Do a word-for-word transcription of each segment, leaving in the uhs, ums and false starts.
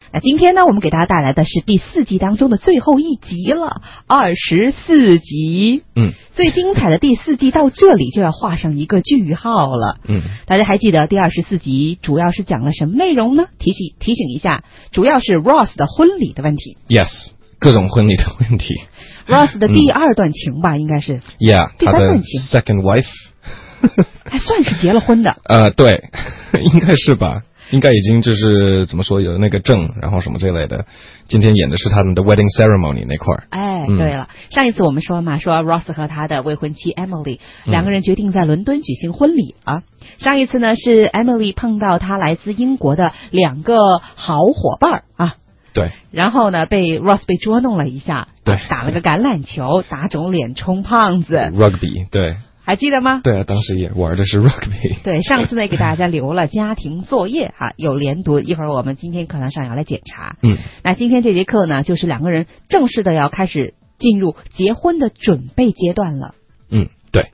那今天呢，我们给大家带来的是第四季当中的最后一集了，二十四集。 嗯， 最精彩的第四季到这里就要画上一个句号了。 嗯， 大家还记得第二十四集主要是讲了什么内容呢？提醒提醒一下，主要是 Ross 的婚礼的问题。 Yes， 各种婚礼的问题。 Ross 的第二段情吧，嗯、应该是 Yeah， 第三段情 ，second wife， 还算是结了婚的。 呃，对，应该是吧。应该已经就是怎么说有那个证，然后什么这类的。今天演的是他们的 wedding ceremony 那块儿。 哎，对了，嗯、上一次我们说嘛，说 Ross 和他的未婚妻 Emily 两个人决定在伦敦举行婚礼啊。嗯、上一次呢是 Emily 碰到他来自英国的两个好伙伴啊。 对。 然后呢，被 Ross 被捉弄了一下， 对， 打了个橄榄球，打肿脸充胖子。 Rugby， 对。 还记得吗？ 对啊，当时也玩的是 rugby。 对，上次呢给大家留了家庭作业哈，有连读，一会儿我们今天课堂上要来检查。 嗯， 那今天这节课呢，就是两个人正式的要开始进入结婚的准备阶段了。 嗯，对。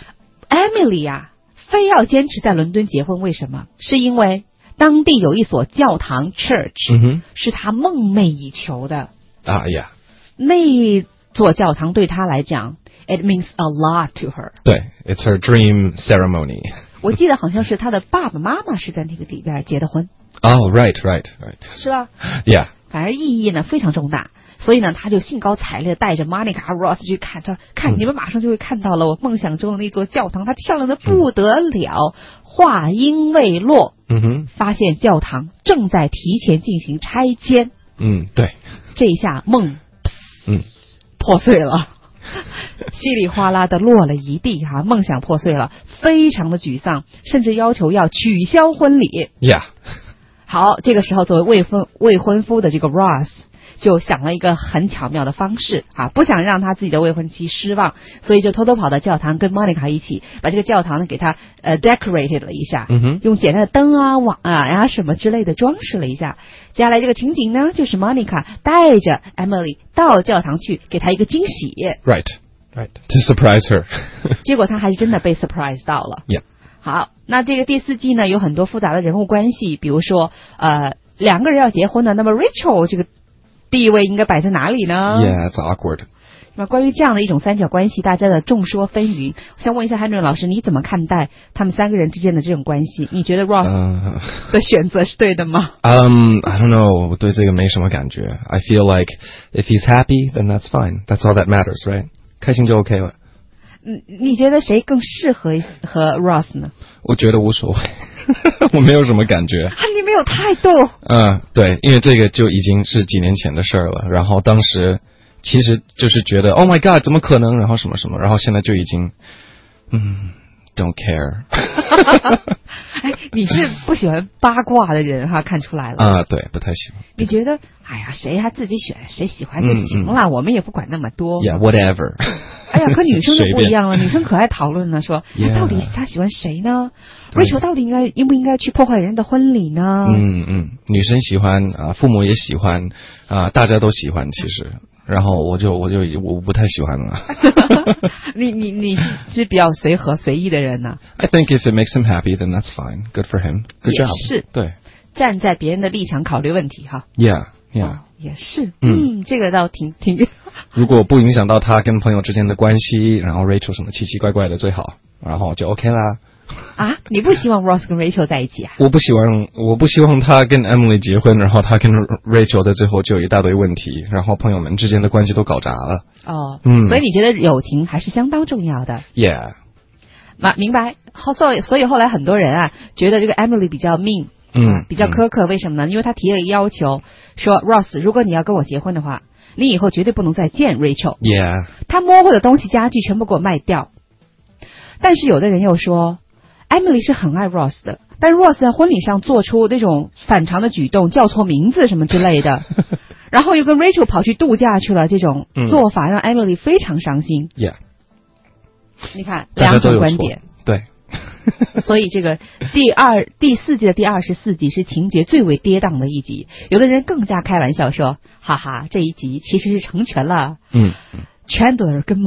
Emily 啊，非要坚持在伦敦结婚，为什么？是因为当地有一所教堂 church， 嗯哼， 是她梦寐以求的。 啊呀， 那座教堂对她来讲，It means a lot to her。 对 ，It's her dream ceremony。 我记得好像是她的爸爸妈妈是在那个里边结的婚。 哦、oh, ，right right right， 是吧 ？Yeah。 反正意义呢非常重大，所以呢，他就兴高采烈带着 Monica Ross 去看，他说：“看， 嗯、 你们马上就会看到了我梦想中的那座教堂，它漂亮的不得了。嗯”话音未落， 嗯哼， 发现教堂正在提前进行拆迁。 嗯，对。 这一下梦， 嗯， 破碎了。稀里哗啦的落了一地哈、啊，梦想破碎了，非常的沮丧，甚至要求要取消婚礼。 Yeah。 好，这个时候作为未婚未婚夫的这个 Ross 就想了一个很巧妙的方式啊，不想让他自己的未婚妻失望，所以就偷偷跑到教堂跟 Monica 一起把这个教堂呢给他呃 decorated 了一下， 嗯哼， 用简单的灯啊、网啊呀、啊、什么之类的装饰了一下。接下来这个情景呢，就是 Monica 带着 Emily 到教堂去给她一个惊喜。 Right, right, to surprise her 。 结果她还是真的被 surprise 到了。 Yeah。 好，那这个第四季呢有很多复杂的人物关系，比如说呃两个人要结婚呢，那么 Rachel 这个地位应该摆在哪里呢？ Yeah, it's awkward。 那么关于这样的一种三角关系，大家的众说纷纭。我想问一下 Henry 老师，你怎么看待他们三个人之间的这种关系？你觉得 Ross 的选择是对的吗？ 嗯、uh, um, I don't know， 我对这个没什么感觉。I feel like if he's happy, then that's fine. That's all that matters, right? 开心就 OK 了。 嗯，你觉得谁更适合和 Ross 呢？ 我觉得无所谓，我没有什么感觉。 啊，你没有态度。 嗯，对，因为这个就已经是几年前的事儿了。然后当时其实就是觉得 ，Oh my God， 怎么可能？然后什么什么，然后现在就已经，嗯 ，Don't care 。 哎，你是不喜欢八卦的人哈，看出来了。 啊，对，不太喜欢。 你觉得，哎呀，谁他自己选，谁喜欢就行了，嗯嗯、我们也不管那么多。 Yeah, whatever 。 哎呀，可女生就不一样了，女生可爱讨论呢，说， yeah, 到底他喜欢谁呢 ？Rachel 到底应该应不应该去破坏人的婚礼呢？ 嗯嗯，女生喜欢啊，父母也喜欢啊，大家都喜欢，其实。然后我就我就我不太喜欢了。 你你你是比较随和随意的人呢、啊、 ？I think if it makes him happy, then that's fine. Good for him. Good job. 也是对， 站在别人的立场考虑问题哈。 Yeah, yeah、 哦。也是，嗯，嗯这个倒挺挺。 如果不影响到他跟朋友之间的关系，然后 Rachel 什么奇奇怪怪的最好，然后就 OK 啦。 啊，你不希望 Ross 跟 Rachel 在一起啊？ 我不希望，我不希望他跟 Emily 结婚，然后他跟 Rachel 在最后就有一大堆问题，然后朋友们之间的关系都搞砸了。 哦， 嗯， 所以你觉得友情还是相当重要的。 Yeah， 那明白。所以，所以后来很多人啊，觉得这个 Emily 比较命， 嗯， 比较苛刻，为什么呢？因为他提了一个要求，说 Ross， 如果你要跟我结婚的话，你以后绝对不能再见 Rachel。Yeah， 他摸过的东西、家具全部给我卖掉。但是有的人又说 ，Emily 是很爱 Ross 的，但 Ross 在婚礼上做出那种反常的举动，叫错名字什么之类的，然后又跟 Rachel 跑去度假去了，这种做法让 Emily 非常伤心。 Yeah， 你看两种观点。 对。 所以这个第二第四季的第二十四集是情节最为跌宕的一集，有的人更加开玩笑说，哈哈，这一集其实是成全了嗯 Chandler 跟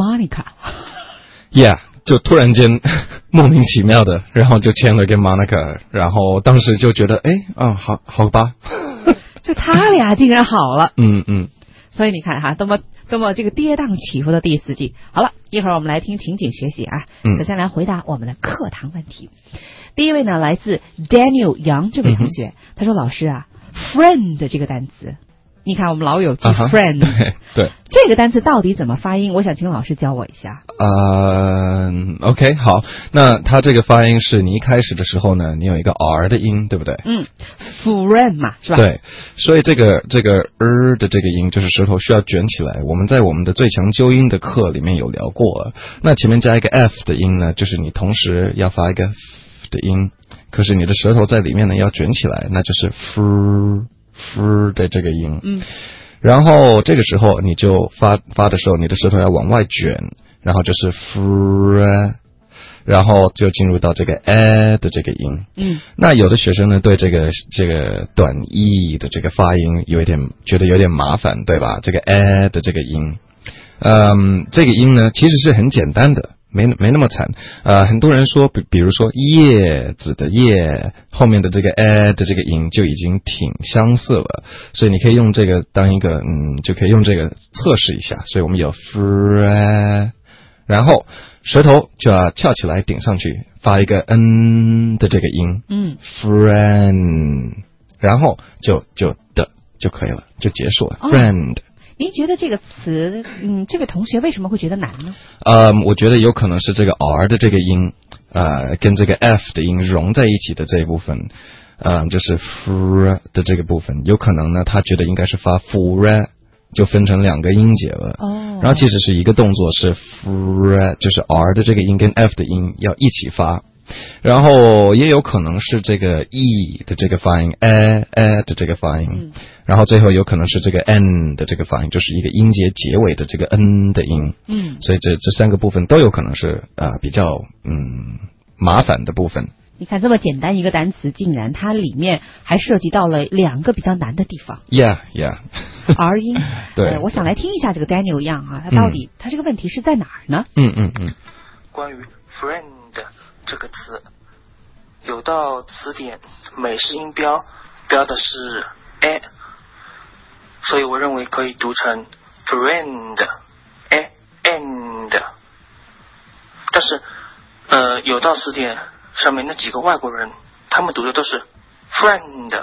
Monica。Yeah， 就突然间莫名其妙的，然后就 Chandler 跟 Monica， 然后当时就觉得，哎，啊，好好吧。 就他俩竟然好了。 嗯嗯。 所以你看哈，多么多么这个跌宕起伏的第四季。好了，一会儿我们来听情景学习啊。 嗯。 首先来回答我们的课堂问题。第一位呢，来自 Daniel 杨这位同学，嗯、他说：“老师啊 ，friend 这个单词。”你看，我们老友记 friend，、 uh-huh, 对, 对这个单词到底怎么发音？我想请老师教我一下。 呃、uh, ，OK， 好，那它这个发音是你一开始的时候呢，你有一个 R 的音，对不对？ 嗯 ，friend 嘛，是吧？ 对，所以这个这个 er 的这个音就是舌头需要卷起来。我们在我们的最强纠音的课里面有聊过，那前面加一个 F 的音呢，就是你同时要发一个 F 的音，可是你的舌头在里面呢要卷起来，那就是 f。f 的这个音， 嗯， 然后这个时候你就发发的时候，你的舌头要往外卷，然后就是 f， 然后就进入到这个 a 的这个音， 嗯， 那有的学生呢对这个这个短 e 的这个发音有一点觉得有点麻烦，对吧？这个 a 的这个音，嗯，这个音呢其实是很简单的。没没那么惨，呃，很多人说，比比如说叶子的叶后面的这个 a 的这个音就已经挺相似了，所以你可以用这个当一个，嗯，就可以用这个测试一下。所以我们有 fr， 然后舌头就要翘起来顶上去，发一个 n 的这个音， 嗯 ，friend， 然后就就的就可以了，就结束了、哦、，friend。 您觉得这个词，嗯，这位同学为什么会觉得难呢？ 呃，我觉得有可能是这个 R 的这个音，呃，跟这个 F 的音融在一起的这一部分，呃，就是 fr 的这个部分，有可能呢，他觉得应该是发 fr， 就分成两个音节了。 哦。 然后其实是一个动作是 fr， 就是 R 的这个音跟 F 的音要一起发。然后也有可能是这个 e 的这个发音 a a 的这个发音、嗯、然后最后有可能是这个 n 的这个发音，就是一个音节结尾的这个 n 的音， 嗯， 所以这这三个部分都有可能是呃比较嗯麻烦的部分。 你看这么简单一个单词，竟然它里面还涉及到了两个比较难的地方。 Yeah, yeah 。 R 音， 对、 呃，我想来听一下这个 Daniel Young 啊，他到底、嗯、他这个问题是在哪儿呢？ 嗯嗯嗯。 关于 friend这个词，有道词典美式音标标的是 a， 所以我认为可以读成 friend a and， 但是呃有道词典上面那几个外国人，他们读的都是 friend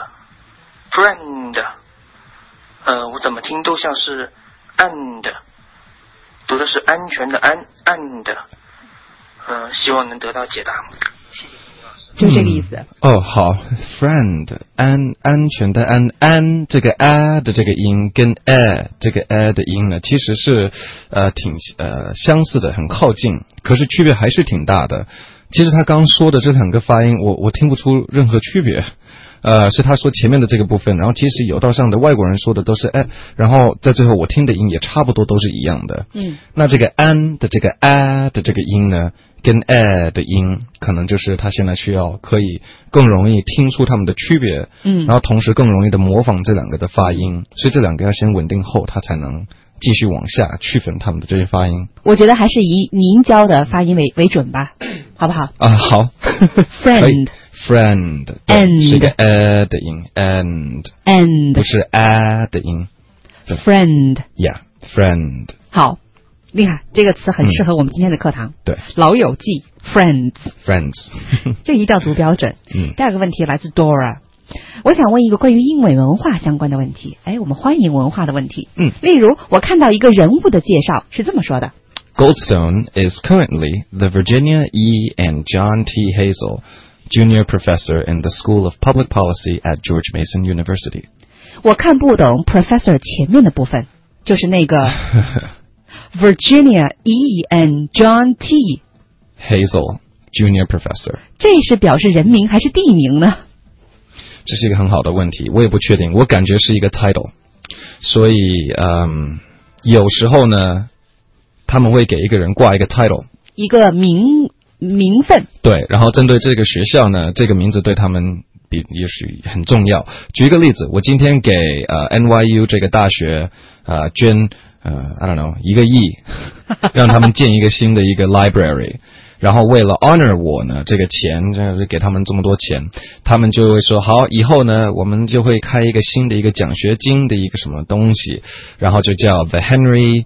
friend， 呃我怎么听都像是 and， 读的是安全的安 and， 嗯、呃，希望能得到解答。谢谢金老师。 就这个意思。 嗯、哦，好 ，friend 安安全的安安这个 a 的这个音跟 a 这个 a 的音呢，其实是呃挺呃相似的，很靠近，可是区别还是挺大的。其实他刚说的这两个发音，我我听不出任何区别。呃，是他说前面的这个部分，然后其实有道上的外国人说的都是哎，然后在最后我听的音也差不多都是一样的。 嗯， 那这个安的这个 a 的这个音呢，跟 a 的音，可能就是他现在需要可以更容易听出他们的区别。 嗯， 然后同时更容易的模仿这两个的发音，所以这两个要先稳定后，他才能继续往下区分他们的这些发音。 我觉得还是以您教的发音为为准吧，好不好？ 啊，好。 friend friend and 是一个 a 的音 and and 不是 a 的音 friend yeah friend 好，厉害，这个词很适合我们今天的课堂、嗯、 对， 老友记 friends friends 这一定要读标准。 嗯， 第二个问题来自 Dora， 我想问一个关于英美文化相关的问题。哎，我们欢迎文化的问题。 嗯， 例如我看到一个人物的介绍是这么说的， Goldstone is currently the Virginia E. and John T. Hazel Junior Professor in the School of Public Policy at George Mason University。 我看不懂 Professor 前面的部分，就是那个Virginia E. and John T. Hazel Junior Professor， 这是表示人名还是地名呢？ 这是一个很好的问题，我也不确定，我感觉是一个 title， 所以嗯，有时候呢他们会给一个人挂一个 title， 一个名名分，对，然后针对这个学校呢，这个名字对他们比也许很重要。举一个例子，我今天给呃 N Y U 这个大学呃捐呃 I don't know 一个亿，让他们建一个新的一个 library。 然后为了 honor 我呢，这个钱就是给他们这么多钱，他们就会说好，以后呢我们就会开一个新的一个奖学金的一个什么东西，然后就叫 The Henry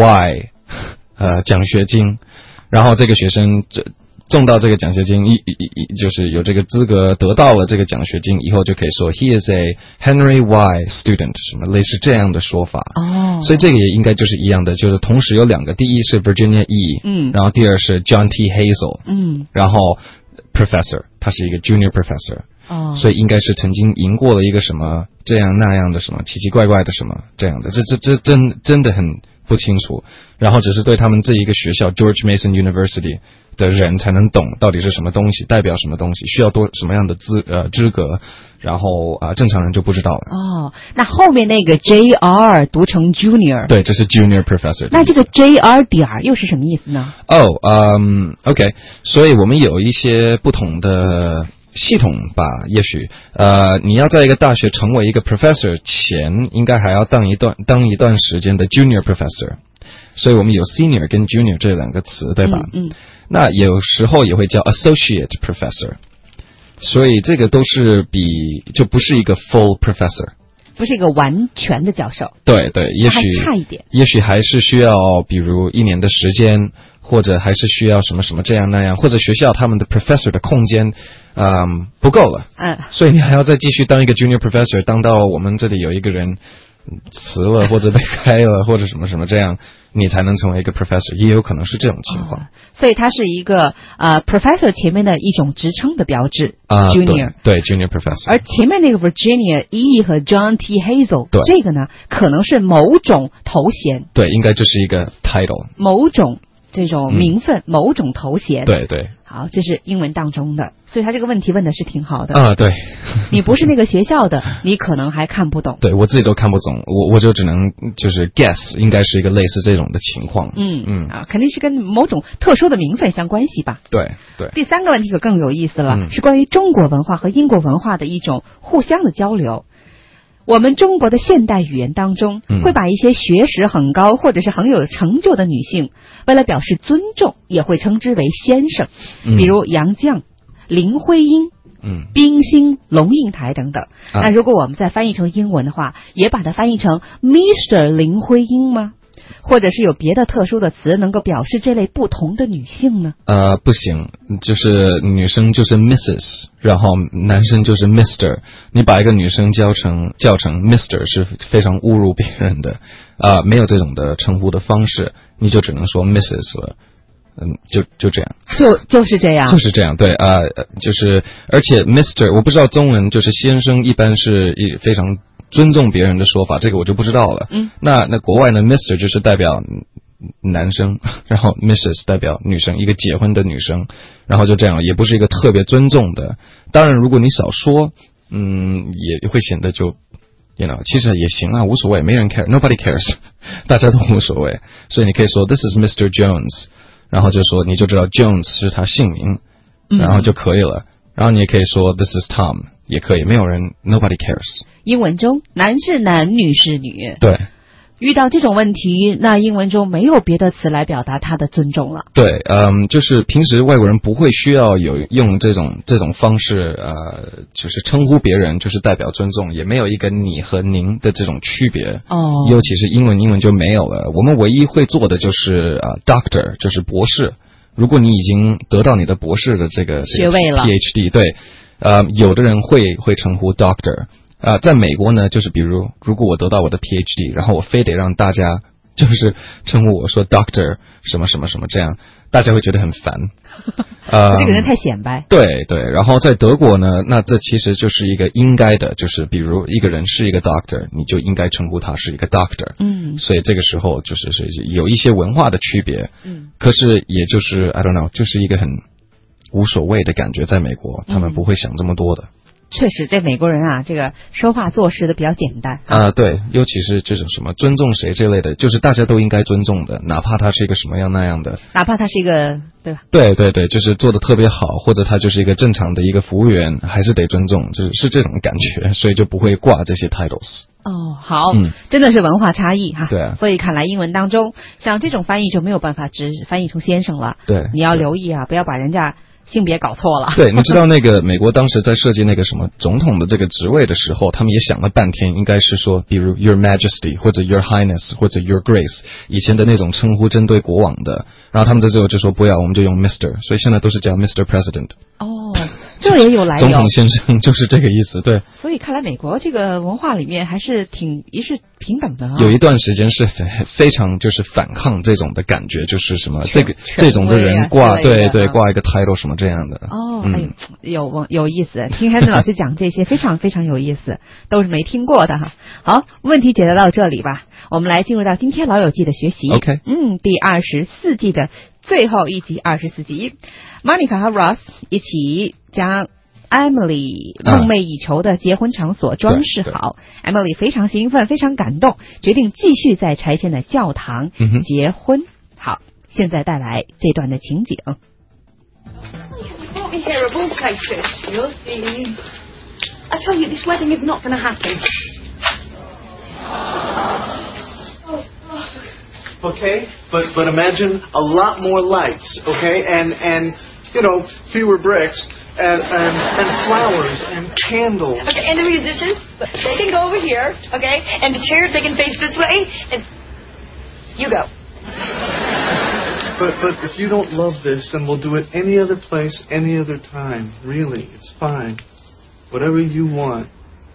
Y 呃奖学金，然后这个学生这中到这个奖学金，一一就是有这个资格得到了这个奖学金以后，就可以说 He is a Henry Y student， 什么类似这样的说法。 哦， 所以这个也应该就是一样的，就是同时有两个，第一是 Virginia E， 嗯， 然后第二是 John T. Hazel， 嗯， 然后 Professor， 他是一个 Junior Professor， 哦， 所以应该是曾经赢过了一个什么这样那样的什么奇奇怪怪的什么这样的，这这这真真的很不清楚，然后只是对他们这一个学校 George Mason University 的人才能懂到底是什么东西，代表什么东西，需要多什么样的资呃资格，然后啊、呃、正常人就不知道了。 哦，那后面那个 J R 读成 Junior， 对，这是 Junior Professor。 那这个 J R 点儿又是什么意思呢？ 哦，嗯 ，OK， 所以我们有一些不同的系统吧，也许呃，你要在一个大学成为一个 professor 前，应该还要当一段当一段时间的 junior professor， 所以我们有 senior 跟 junior 这两个词，对吧？ 嗯，嗯那有时候也会叫 associate professor， 所以这个都是比就不是一个 full professor， 不是一个完全的教授。 对对，也许还差一点， 也许还是需要比如一年的时间，或者还是需要什么什么这样那样，或者学校他们的 professor 的空间嗯不够了， 嗯， 所以你还要再继续当一个 junior professor， 当到我们这里有一个人辞了或者被开了或者什么什么这样，你才能成为一个 professor， 也有可能是这种情况。 哦，所以它是一个呃 professor 前面的一种职称的标志啊 ，junior 对, 对 junior professor， 而前面那个 Virginia E 和 John T. Hazel， 对这个呢可能是某种头衔， 对，应该就是一个 title， 某种这种名分，嗯、某种头衔。 对对。 好，这是英文当中的，所以他这个问题问的是挺好的。 啊，对。 你不是那个学校的，你可能还看不懂。 对，我自己都看不懂，我我就只能就是 guess， 应该是一个类似这种的情况。 嗯嗯啊，肯定是跟某种特殊的名分相关系吧。 对对。 第三个问题可更有意思了， 嗯、 是关于中国文化和英国文化的一种互相的交流。我们中国的现代语言当中，会把一些学识很高或者是很有成就的女性，为了表示尊重，也会称之为先生， 嗯、 比如杨绛、林徽因、 嗯、 冰心、龙应台等等。 啊、 那如果我们再翻译成英文的话，也把它翻译成 Mister 林徽因吗？或者是有别的特殊的词能够表示这类不同的女性呢？ 呃，不行，就是女生就是 Missus， 然后男生就是 Mister。你把一个女生叫成叫成 Mister 是非常侮辱别人的，啊、呃，没有这种的称呼的方式，你就只能说 Missus 了。嗯，就就这样， 就就是这样， 就是这样，对啊、呃，就是而且 Mister 我不知道中文就是先生一般是一非常尊重别人的说法，这个我就不知道了。 嗯， 那那国外呢 ，Mister 就是代表男生，然后 Missus 代表女生，一个结婚的女生，然后就这样，也不是一个特别尊重的。当然，如果你少说，嗯，也会显得就 ，you know， 其实也行啊，无所谓，没人 care，nobody cares， 大家都无所谓。所以你可以说 This is Mister Jones， 然后就说你就知道 Jones 是他姓名，然后就可以了。嗯、然后你也可以说 This is Tom， 也可以，没有人 nobody cares。 英文中男是男，女是女。 对。 遇到这种问题，那英文中没有别的词来表达他的尊重了。 对，嗯，就是平时外国人不会需要有用这种这种方式，呃，就是称呼别人，就是代表尊重，也没有一个你和您的这种区别。 哦， 尤其是英文，英文就没有了。我们唯一会做的就是呃 ，doctor， 就是博士。如果你已经得到你的博士的这个学位了 ，P H D， 对，呃，有的人会会称呼 doctor。啊、呃，在美国呢，就是比如，如果我得到我的 P H D， 然后我非得让大家就是称呼我说 Doctor 什么什么什么这样，大家会觉得很烦。呃， 这个人太显摆。 对对，然后在德国呢，那这其实就是一个应该的，就是比如一个人是一个 Doctor， 你就应该称呼他是一个 Doctor。嗯，所以这个时候就是是有一些文化的区别。嗯，可是也就是 I don't know， 就是一个很无所谓的感觉，在美国他们不会想这么多的。 确实，这美国人啊，这个说话做事的比较简单啊、呃，对，尤其是这种什么尊重谁这类的，就是大家都应该尊重的，哪怕他是一个什么样那样的， 哪怕他是一个，对吧？ 对对对，就是做的特别好，或者他就是一个正常的一个服务员，还是得尊重，就是是这种感觉，所以就不会挂这些 titles。 哦，好， 嗯， 真的是文化差异哈。 对啊， 所以看来英文当中，像这种翻译就没有办法只翻译成先生了。 对， 你要留意啊，不要把人家性别搞错了。 对，你知道那个美国当时在设计那个什么总统的这个职位的时候，他们也想了半天，应该是说，比如 Your Majesty 或者 Your Highness 或者 Your Grace 以前的那种称呼针对国王的，然后他们在最后就说不要，我们就用 Mister， 所以现在都是叫 Mister President。 哦，这也有来由。 总统先生就是这个意思，对。 所以看来美国这个文化里面还是挺一视平等的啊。 有一段时间是非常就是反抗这种的感觉，就是什么这个这种的人挂对对挂一个 title 什么这样的。 哦，哎呦，有有意思，听海森老师讲这些非常非常有意思，都是没听过的哈。好，问题解答到这里吧，我们来进入到今天老友记的学习。 OK， 嗯，第二十四季的最后一集，二十四集 ，Monica 和 Ross 一起将Emily 梦寐以求的结婚场所装饰好、啊、Emily 非常兴奋，非常感动，决定继续在拆迁的教堂结婚、嗯、好，现在带来这段的情景。 We hear of all places. You'll see. I tell you, this wedding is not going to happen. Okay, but but imagine a lot more lights, okay, and and you know fewer bricks. And, and, and flowers and candles. Okay, and the musicians, they can go over here, okay? And the chairs, they can face this way. And you go. But but if you don't love this, then we'll do it any other place, any other time. Really, it's fine. Whatever you want.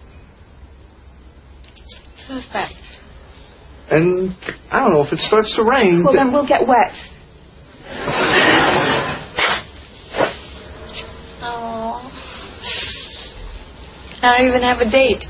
Perfect. And I don't know, if it starts to rain... Well, then we'll get wet. I don't even have a date.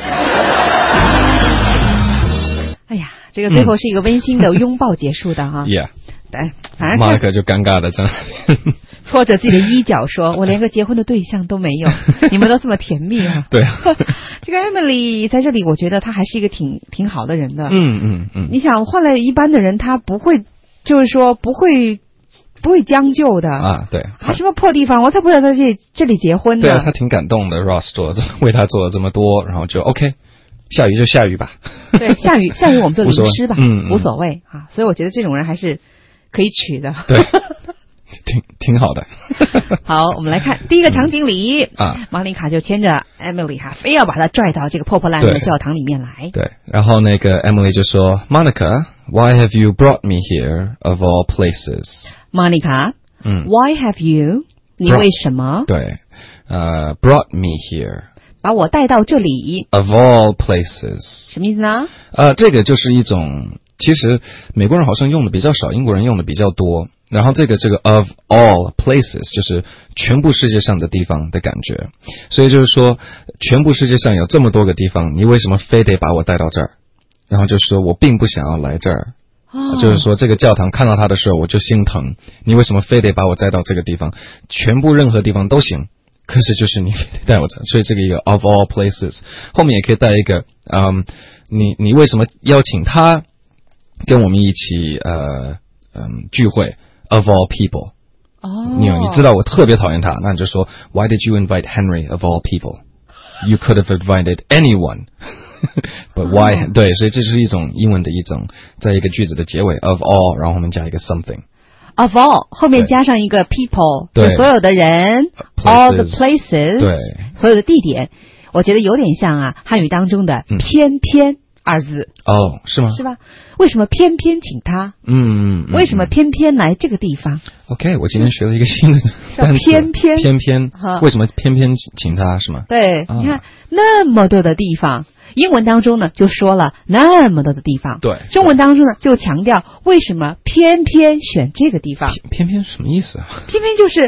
哎呀，这个最后是一个温馨的拥抱结束的哈。 Yeah， 对，反正马克就尴尬的在那里搓着自己的衣角说：“我连个结婚的对象都没有，你们都这么甜蜜啊！” 对， 这个 Emily 在这里，我觉得她还是一个挺挺好的人的。 嗯嗯嗯。 你想换了一般的人，他不会，就是说不会。不会将就的啊，对， 啊，什么破地方，我才不要在这这里结婚呢。 对啊，他挺感动的 ，Ross 做为他做了这么多，然后就 OK， 下雨就下雨吧。 对，下雨下雨我们就淋湿吧， 嗯， 无所谓啊。所以我觉得这种人还是可以娶的。 对，挺挺好的。 好，我们来看第一个场景里啊， 玛丽卡就牵着 Emily 哈，非要把她拽到这个破破烂烂的教堂里面来。 对，然后那个 Emily 就说 ，Monica。Why have you brought me here of all places? Monica, 嗯 Why have you? 你为什么？ 对，呃、uh, ，brought me here. 把我带到这里。 Of all places. 什么意思呢？ 呃，这个就是一种，其实美国人好像用的比较少，英国人用的比较多。然后这个这个 of all places 就是全部世界上的地方的感觉。所以就是说，全部世界上有这么多个地方，你为什么非得把我带到这儿？然后就说我并不想要来这儿、哦、就是说这个教堂看到他的时候我就心疼，你为什么非得把我带到这个地方？全部任何地方都行，可是就是你非得带我这儿，所以这个一个 of all places 后面也可以带一个嗯，你你为什么邀请他跟我们一起呃嗯聚会 of all people 哦， 你你知道我特别讨厌他，那你就说 Why did you invite Henry of all people? You could have invited anyone But why、哦、对，所以这是一种英文的一种，在一个句子的结尾 of all， 然后我们加一个 something of all， 后面加上一个 people， 对， 所有的人 all the places， 对， 所有的地点，我觉得有点像啊汉语当中的偏偏二字、 嗯、哦，是吗？ 是吧？为什么偏偏请他？ 嗯，嗯为什么偏偏来这个地方 ？OK， 我今天学了一个新的单词， 偏偏偏偏，为什么偏偏请他是吗？ 对， 哦、 你看那么多的地方。英文当中呢就说了那么多的地方， 对， 中文当中呢就强调为什么偏偏选这个地方。 偏偏偏什么意思啊？ 偏偏就是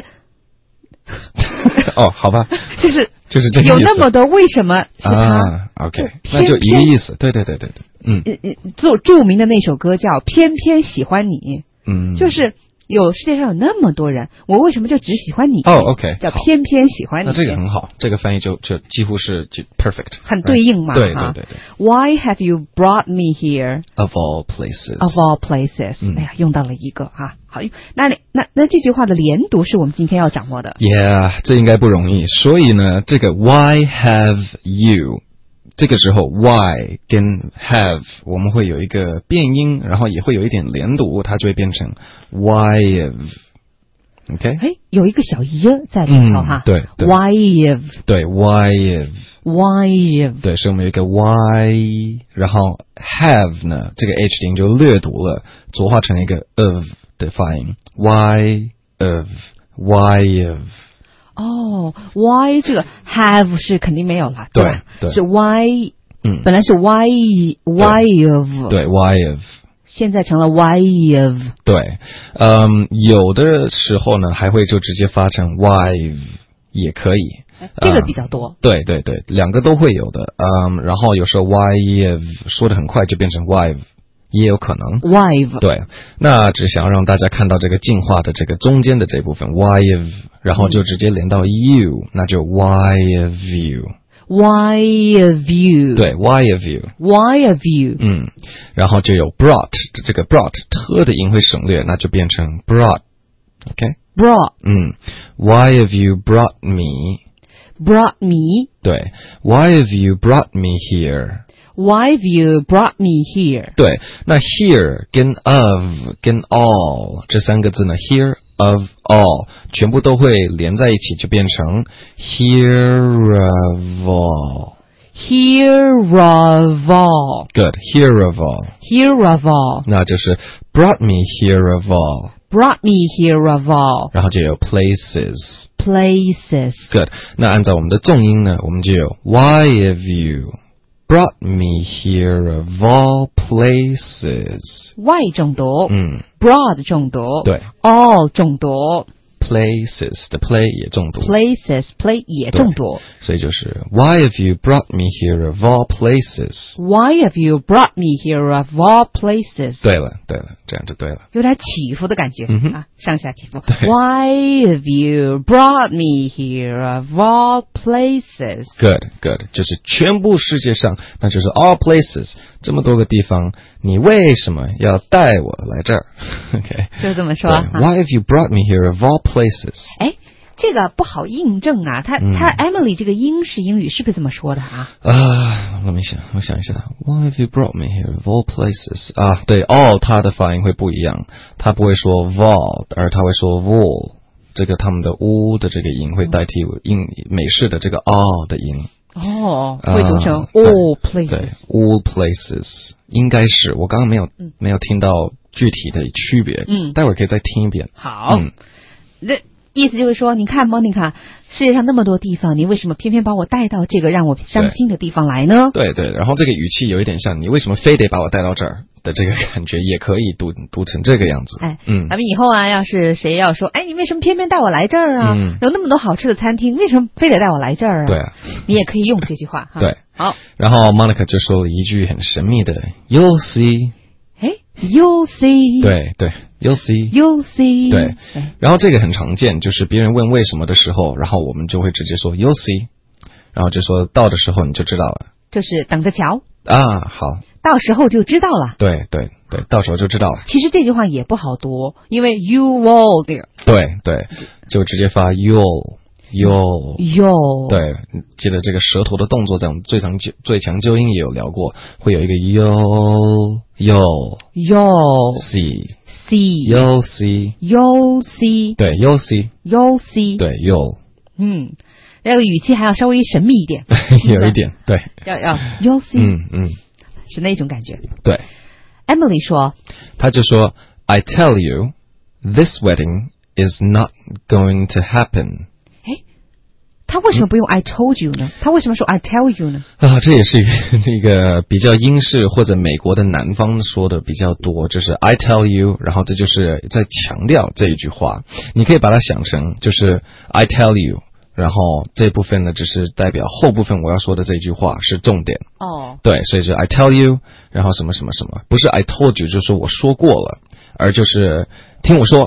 哦，好吧， 就是就是这个意思， 有那么多为什么是他、 啊、OK， 那就一个意思，对对对对对，嗯， 做著名的那首歌叫《偏偏喜欢你》， 嗯， 就是有世界上有那么多人，我为什么就只喜欢你？ 哦、oh, ，OK， 叫偏偏喜欢你。 那这个很好，这个翻译就就几乎是就 perfect， 很对应嘛。 对对对对。 Why have you brought me here? Of all places. Of all places. 嗯、哎呀，用到了一个哈，好，那那那这句话的连读是我们今天要掌握的。 Yeah， 这应该不容易。所以呢，这个 Why have you？这个时候 why 跟 have 我们会有一个变音，然后也会有一点连读，它就会变成 why have。OK， 哎，有一个小 y 在里头哈、 嗯，对对 ，why have， 对 why have，why have， 对，所以我们有一个 why， 然后 have 呢，这个 h 音就略读了，浊化成一个 of 的发音 ，why of，why of。 哦、oh, ，why 这个 have 是肯定没有了，对吧？ 对， 是 why， 嗯， 本来是 why why of， 对 why of， 现在成了 why of， 对，嗯，有的时候呢还会就直接发成 why 也可以， 这个比较多。 嗯、对对对，两个都会有的，嗯，然后有时候 why of 说的很快就变成 why。也有可能 ，wive 对，那只想要让大家看到这个进化的这个中间的这部分 wive， 然后就直接连到 you，、嗯、那就 why of you，why of you， 对 why of you，why of you， 嗯，然后就有 brought 这个 brought 特的音会省略，那就变成 brought，OK， brought， 嗯 ，why of you brought me，brought me， 对 ，why of you brought me here。Why have you brought me here？ 对，那 here 跟 of 跟 all 这三个字呢 ，here of all 全部都会连在一起，就变成 here of all。Here of all. Good. Here of all. Here of all. 那就是 brought me here of all. Brought me here of all. 然后就有 places. Places. Good. 那按照我们的重音呢，我们就有 why have you?Brought me here of all places. Y 重读， 嗯 ，broad 重读， 对 ，all 重读 ，places 的 play 也重读 ，places play 也重读， 所以就是 Why have you brought me here of all places? Why have you brought me here of all places? 对了，对了，这样就对了， 有点起伏的感觉、 嗯、 啊，上下起伏。Why have you brought me here of all places? Good, good， 就是全部世界上，那就是 all places， 这么多个地方，你为什么要带我来这儿 ？OK， 就这么说。 Why have you brought me here of all places? 哎，这个不好印证啊，他、嗯、他 Emily 这个英式英语是不是这么说的啊？ 啊，我们想，我想一下 ，Why have you brought me here of all places？ 啊，对 ，all 它的发音会不一样，它不会说 vol， 而它会说 vol。这个他们的 u 的这个音会代替英美式的这个 r 的音。 哦，会读成 all places。 对 ，all places 应该是，我刚刚没有、嗯、没有听到具体的区别。嗯，待会儿可以再听一遍。 好，嗯，这意思就是说，你看 Monica， 世界上那么多地方，你为什么偏偏把我带到这个让我伤心的地方来呢？ 对对，然后这个语气有一点像，你为什么非得把我带到这儿？的这个感觉也可以读读成这个样子。 哎，嗯，咱们以后啊，要是谁要说，哎，你为什么偏偏带我来这儿啊？嗯、有那么多好吃的餐厅，为什么非得带我来这儿啊？ 对啊， 你也可以用这句话哈。 对， 好。 然后 Monica 就说了一句很神秘的 "You'll see"。 哎 ，You'll see。 对对 ，You'll see。 You'll see。 对，然后这个很常见，就是别人问为什么的时候，然后我们就会直接说 You'll see， 然后就说到的时候你就知道了。 就是等着瞧。 啊，好。 到时候就知道了。 对对对，到时候就知道了。 其实这句话也不好读，因为 you will 这个。 对对，就直接发 you'll you'll you'll。 对，记得这个舌头的动作，在我们最强最强纠音也有聊过，会有一个 you'll you'll you'll see see you'll see you'll see。 对 you'll see you'll see。 对 you'll。 嗯。那个语气还要稍微神秘一点。 有一点，对。 要要 you'll see。 嗯嗯。 是那种感觉。 对 Emily 说， 他就说 I tell you this wedding is not going to happen。 诶，他为什么不用 I told you 呢？他为什么说 I tell you 呢？ 啊，这也是这个比较英式或者美国的南方说的比较多，就是 I tell you， 然后这就是在强调这一句话。你可以把它想成就是 I tell you，然后这部分呢，只是代表后部分我要说的这句话是重点。 哦，对， 所以是 I tell you， 然后什么什么什么，不是 I told you， 就是说我说过了，而就是听我说，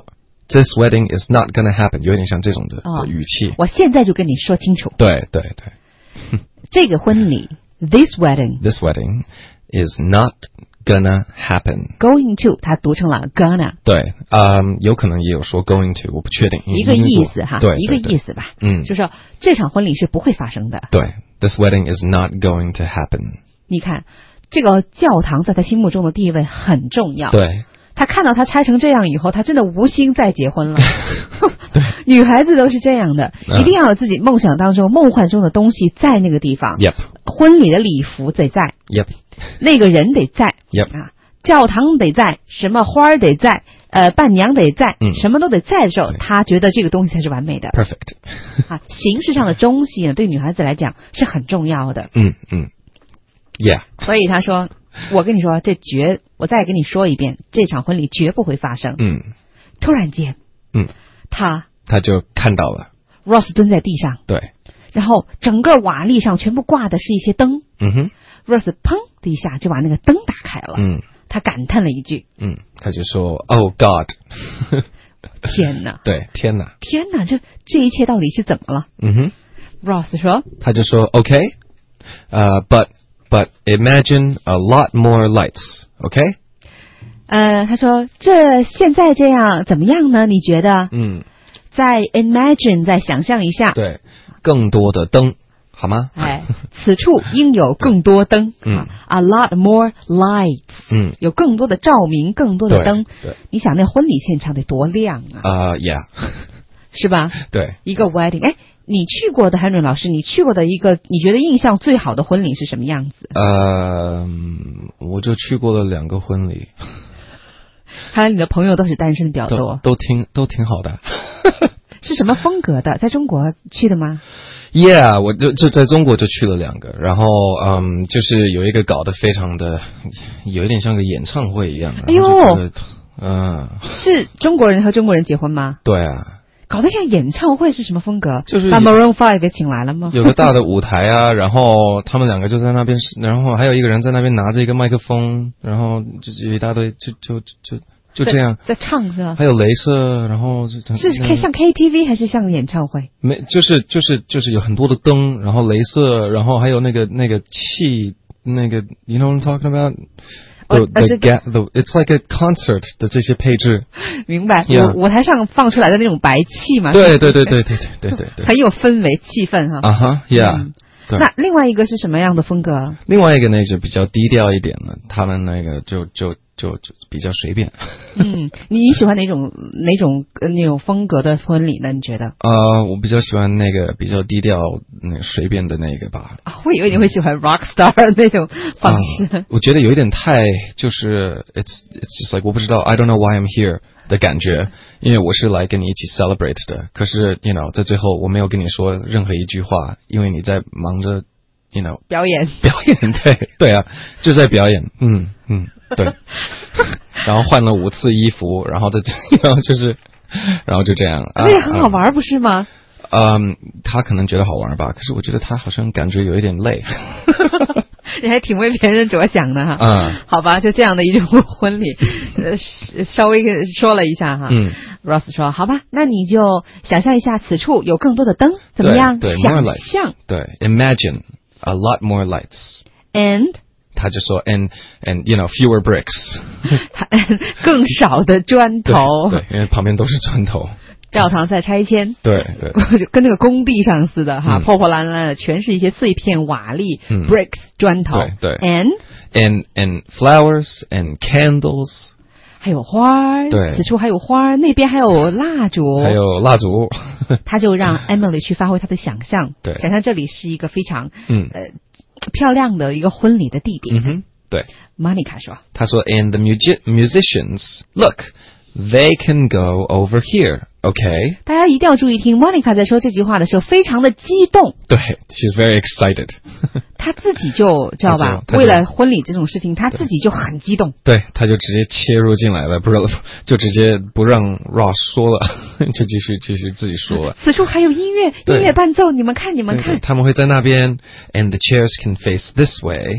this wedding is not gonna happen， 有点像这种的、 哦、 语气。 我现在就跟你说清楚。 对对对， 这个婚礼 ，this wedding，this wedding is not gonna happen。Going to， 它读成了 gonna。 对，嗯，有可能也有说 going to， 我不确定。 一个意思哈， 对， 一个意思吧。 嗯， 就是说这场婚礼是不会发生的。 对 ，this wedding is not going to happen。 你看，这个教堂在他心目中的地位很重要。 对。 他看到他拆成这样以后，他真的无心再结婚了。对，女孩子都是这样的，一定要有自己梦想当中、梦幻中的东西在那个地方。 Yep. 婚礼的礼服得在。 Yep. 那个人得在。 Yep. 啊，教堂得在，什么花儿得在，呃，伴娘得在， 嗯、 什么都得在的时候，他觉得这个东西才是完美的。 Perfect. 啊，形式上的东西呢，对女孩子来讲是很重要的。 嗯嗯。Yeah. 所以他说。我跟你说，这绝，我再跟你说一遍，这场婚礼绝不会发生。 嗯， 突然间， 嗯， 他他就看到了 ，Ross 蹲在地上， 对， 然后整个瓦砾上全部挂的是一些灯。 嗯哼 ，Ross 砰的一下就把那个灯打开了。 嗯， 他感叹了一句， 嗯，他就说 ，Oh God， 天哪， 对，天哪， 天哪，这这一切到底是怎么了？ 嗯哼 ，Ross 说， 他就说 ，OK， 呃、uh, ，But。But imagine a lot more lights, okay? 呃，他说这现在这样怎么样呢？你觉得？ 嗯， 再 imagine 再想象一下， 对，更多的灯，好吗？ 哎，此处应有更多灯。 嗯 ，a lot more lights。 嗯， 有更多的照明，更多的灯。 对， 你想那婚礼现场得多亮啊？ 啊、uh, ，Yeah， 是吧？ 对， 一个 wedding， 哎。你去过的 Henry 老师，你去过的一个你觉得印象最好的婚礼是什么样子？ 呃，我就去过了两个婚礼。 看来你的朋友都是单身比较多， 都, 都挺都挺好的。 是什么风格的？在中国去的吗 ？Yeah， 我就就在中国就去了两个，然后嗯，就是有一个搞得非常的，有一点像个演唱会一样。 哎呦， 嗯、呃， 是中国人和中国人结婚吗？ 对啊。 搞得像演唱会是什么风格？ 就是把 Maroon Five 给请来了吗？ 有个大的舞台啊，然后他们两个就在那边，然后还有一个人在那边拿着一个麦克风，然后就有一大堆，就就就就这样在, 在唱是吧？ 还有镭射，然后是像 K T V 还是像演唱会？ 没，就是就是就是有很多的灯，然后镭射，然后还有那个那个气，那个 you know what I'm talking about？The, the, ga- the, it's like a concert 的这些配置， 明白？ Yeah. 舞台上放出来的那种白气嘛， 对对对对对对对对， 很有氛围气氛哈。 啊哈 ，Yeah、嗯。对。 那另外一个是什么样的风格？ 另外一个呢就比较低调一点了，他们那个就就就就比较随便。 嗯，你喜欢哪种哪种呃那种风格的婚礼呢？你觉得？ 呃，我比较喜欢那个比较低调、那随便的那个吧。 啊，我以为你会喜欢 rock star 那种方式。 啊、我觉得有一点太就是 it's it's just like 我不知道 I don't know why I'm here 的感觉，因为我是来跟你一起 celebrate 的。可是 you know 在最后我没有跟你说任何一句话，因为你在忙着 you know 表演表演，对对啊，就在表演，嗯嗯对。然后换了五次衣服，然后再然后就是，然后就这样。 那也很好玩，不是吗？ 嗯，他可能觉得好玩吧，可是我觉得他好像感觉有一点累。 你还挺为别人着想的哈。 嗯， 好吧，就这样的一种婚礼，呃，稍微说了一下哈。 嗯 ，Ross 说，好吧，那你就想象一下，此处有更多的灯，怎么样？ 对， 想象。 对 ，Imagine a lot more lights. And 他就说 and and you know fewer bricks 更少的砖头对，对，因为旁边都是砖头。 教堂在拆迁， 对对， 跟那个工地上似的哈， 嗯、 破破烂烂的，全是一些碎片瓦砾、 嗯、 bricks 砖头。 对对 ，and and and flowers and candles， 还有花， 对， 此处还有花，那边还有蜡烛， 还有蜡烛。 他就让 Emily 去发挥她的想象， 对， 想象这里是一个非常嗯呃漂亮的一个婚礼的地点。 嗯哼，对。 Monica 说， 他说 ，and the music musicians look。They can go over here, okay? 大家一定要注意听 ，Monica 在说这句话的时候非常的激动。 对 ，she's very excited 。 她自己就知道吧，为了婚礼这种事情，她自己就很激动。 对，她就直接切入进来了，不是，就直接不让 Ross 说了，就继续继续自己说了。 此处还有音乐，音乐伴奏，你们看，你们看， 他们会在那边 ，and the chairs can face this way。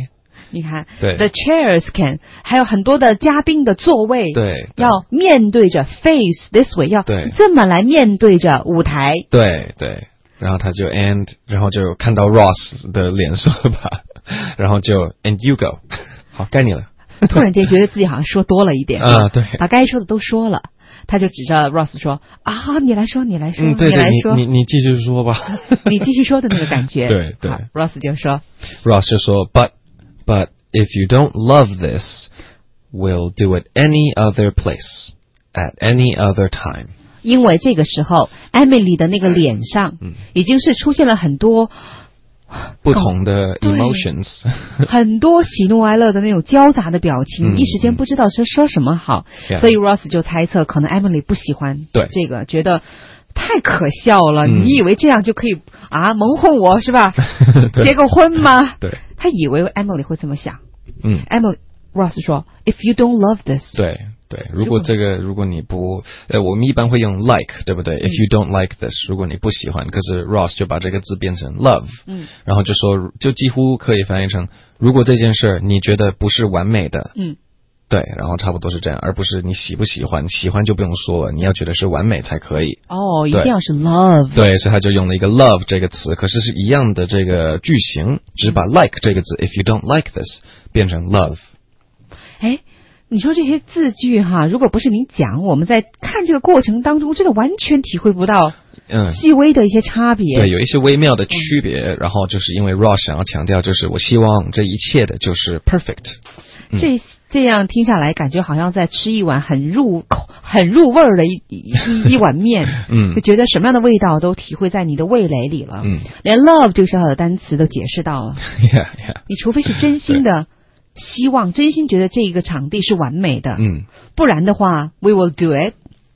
你看， 对 ，the chairs can， 还有很多的嘉宾的座位， 对， 要面对着 face this way， 要对这么来面对着舞台， 对对，然后他就 and， 然后就看到 Ross 的脸色吧，然后就 and you go， 好，该你了。 突然间觉得自己好像说多了一点啊，对， 把该说的都说了，他就指着 Ross 说啊，你来说，你来说， 嗯、对对你来说， 你你你继续说吧， 你继续说的那个感觉， 对对 ，Ross 就说 ，Ross 就说 ，but but if you don't love this, we'll do it any other place at any other time。 因为这个时候 Emily 的那个脸上已经是出现了很多。 不同的 emotions， 很多喜怒哀乐的那种交杂的表情， 嗯、 一时间不知道是说什么好， 嗯、 所以 Ross 就猜测可能 Emily 不喜欢这个，觉得太可笑了、嗯。你以为这样就可以啊蒙混我是吧？结个婚吗？ 对， 他以为 Emily 会这么想。 嗯 ，Emily Ross 说 ，If you don't love this， 对。对，如果这个，如果你不，呃，我们一般会用 like， 对不对、嗯、？If you don't like this， 如果你不喜欢，可是 Ross 就把这个字变成 love， 嗯，然后就说，就几乎可以翻译成，如果这件事你觉得不是完美的， 嗯， 对，然后差不多是这样，而不是你喜不喜欢，喜欢就不用说了，你要觉得是完美才可以。 哦，一定要是 love。 对，所以他就用了一个 love 这个词，可是是一样的这个句型，只是把 like 这个字、嗯、，if you don't like this 变成 love。 哎。你说这些字句哈，如果不是您讲，我们在看这个过程当中，真的完全体会不到嗯细微的一些差别。 对，有一些微妙的区别。嗯、然后就是因为 Ross 想要强调，就是我希望这一切的就是 perfect。嗯、 这这样听下来，感觉好像在吃一碗很入口、很入味儿的一一一碗面。嗯，就觉得什么样的味道都体会在你的味蕾里了。嗯，连 love 这个小小的单词都解释到了。 Yeah, yeah. 你除非是真心的。希望真心觉得这一个场地是完美的，嗯，不然的话 ，we will do it